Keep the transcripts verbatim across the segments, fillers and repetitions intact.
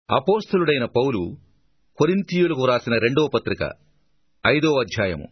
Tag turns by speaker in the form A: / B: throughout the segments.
A: అపోస్తలుడైన పౌలు కొరింథీయులకు రాసిన రెండవ పత్రిక ఐదో అధ్యాయము.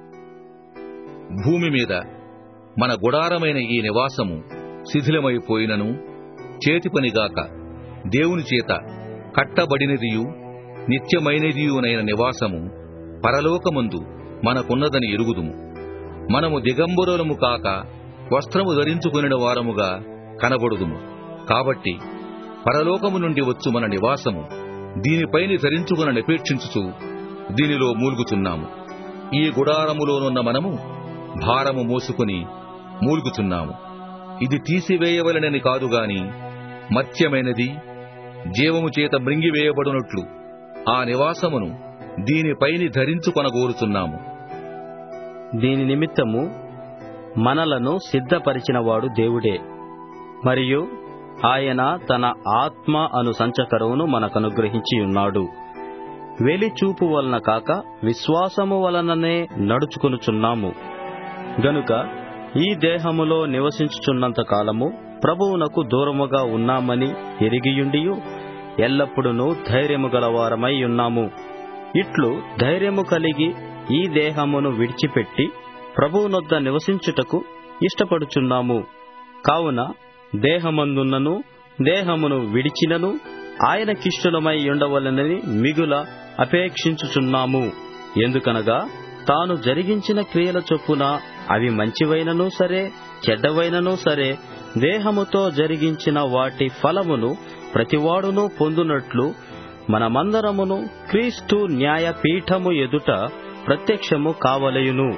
A: భూమి మీద మన గుడారమైన ఈ నివాసము శిథిలమైపోయినను చేతిపనిగాక దేవుని చేత కట్టబడినదియు నిత్యమైనదియునైన నివాసము పరలోకమందు మనకున్నదని ఎరుగుదుము. మనము దిగంబరులము కాక వస్త్రము ధరించుకొనిన వారముగా కనబడుదుము. కాబట్టి పరలోకము నుండి వచ్చు మన నివాసము దీనిపైని ధరించుకొనని అపేక్షించుచు దీనిలో మూల్గుచున్నాము. ఈ గుడారములోనున్న మనము భారము మోసుకుని మూల్గుచున్నాము. ఇది తీసివేయవలనని కాదుగాని మత్యమైనది జీవము చేత మృంగివేయబడునట్లు ఆ నివాసమును దీనిపైని ధరించుకొనగోరుచున్నాము.
B: దీని నిమిత్తము మనలను సిద్ధపరిచినవాడు దేవుడే, మరియు ఆయన తన ఆత్మ అను సంచకరువును మనకనుగ్రహించి ఉన్నాడు. వెలిచూపు వలన కాక విశ్వాసము వలననే నడుచుకొనుచున్నాము. గనుక ఈ దేహములో నివసించుచున్నంత కాలము ప్రభువునకు దూరముగా ఉన్నామని ఎరిగియుండియు ఎల్లప్పుడూ ధైర్యము గలవారమై ఉన్నాము. ఇట్లు ధైర్యము కలిగి ఈ దేహమును విడిచిపెట్టి ప్రభువునొద్ద నివసించుటకు ఇష్టపడుచున్నాము. కావున దేహమందున్నను దేహమును విడిచినను ఆయనకిష్టులమై ఉండవలనని మిగుల అపేక్షించుచున్నాము. ఎందుకనగా తాను జరిగించిన క్రియల చొప్పున అవి మంచివైనను సరే చెడ్డవైనను సరే దేహముతో జరిగించిన వాటి ఫలమును ప్రతివాడును పొందునట్లు మనమందరమును క్రీస్తు న్యాయపీఠము ఎదుట ప్రత్యక్షము కావలయును.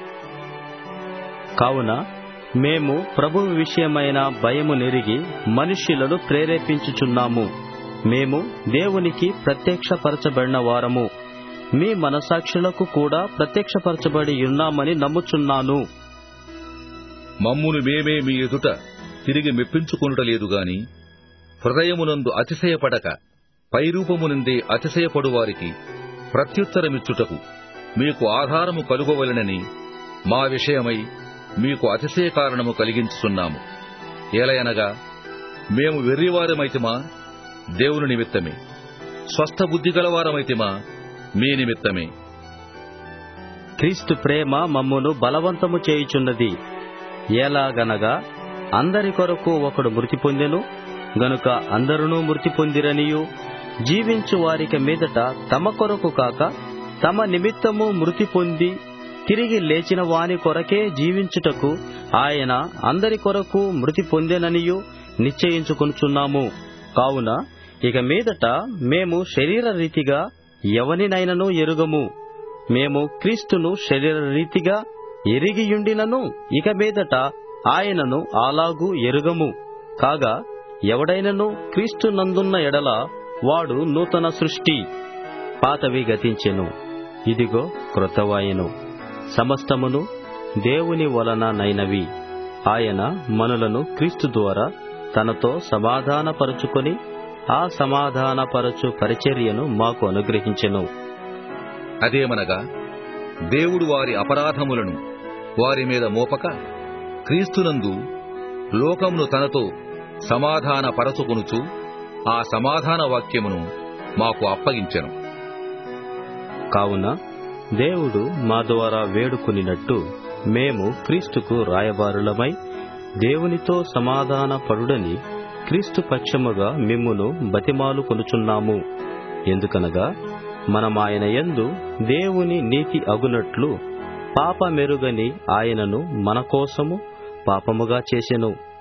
B: కావున మేము ప్రభువు విషయమైన భయము నెరిగి మనుష్యులను ప్రేరేపించుచున్నాము. మేము దేవునికి ప్రత్యక్షపరచబడిన వారము, మీ మనసాక్షులకు కూడా ప్రత్యక్షపరచబడి ఉన్నామని నమ్ముచున్నాను.
A: మమ్మును మేమే మీ ఎదుట తిరిగి మెప్పించుకొనుటలేదు గాని హృదయమునందు అతిశయపడక పైరూపమునందే అతిశయపడు వారికి ప్రత్యుత్తరమిచ్చుటకు మీకు ఆధారము కలుగవలెనని మా విషయమై మీకు అతిశయ కారణము కలిగించుచున్నాము. ఏలయనగా మేము వెర్రివారమైతిమా దేవుని నిమిత్తమే, స్వస్థ బుద్ధి గలవారమైతిమా మీ నిమిత్తమే.
B: క్రీస్తు ప్రేమ మమ్మును బలవంతము చేయుచున్నది. ఎలాగనగా అందరి కొరకు ఒకడు మృతి పొందెను గనుక అందరునూ మృతి పొందిరనియు, జీవించు వారికి మీదట తమ కొరకు కాక తమ నిమిత్తము మృతి పొంది తిరిగి లేచిన వాని కొరకే జీవించుటకు ఆయన అందరి కొరకు మృతి పొందెననియు నిశ్చయించుకొనుచున్నాము. కావున ఇక మీదట మేము శరీర రీతిగా ఎవనినైనను ఎరుగము. మేము క్రీస్తును శరీర రీతిగా ఎరిగియుండినను ఇక మీదట ఆయనను అలాగూ ఎరుగము. కాగా ఎవడైనను క్రీస్తు నందున్న ఎడల వాడు నూతన సృష్టి, పాతవి గతించెను, ఇదిగో క్రొత్తవాయెను. సమస్తమును దేవుని వలన నైనవి. ఆయన మనులను క్రీస్తు ద్వారా తనతో సమాధానపరచుకొని ఆ సమాధానపరచు పరిచర్యను మాకు అనుగ్రహించెను.
A: అదేమనగా దేవుడు వారి అపరాధములను వారి మీద మోపక క్రీస్తునందు లోకమును తనతో సమాధాన పరచుకొనుచు ఆ సమాధాన వాక్యమును మాకు అప్పగించెను.
B: కావున దేవుడు మా ద్వారా వేడుకొనినట్టు మేము క్రీస్తుకు రాయబారులమై దేవునితో సమాధాన పడుడని క్రీస్తు పక్షముగా మిమ్మును బతిమాలు కొనుచున్నాము. ఎందుకనగా మనమాయన యందు దేవుని నీతి అగునట్లు పాపమెరుగని ఆయనను మన కోసము పాపముగా చేసెను.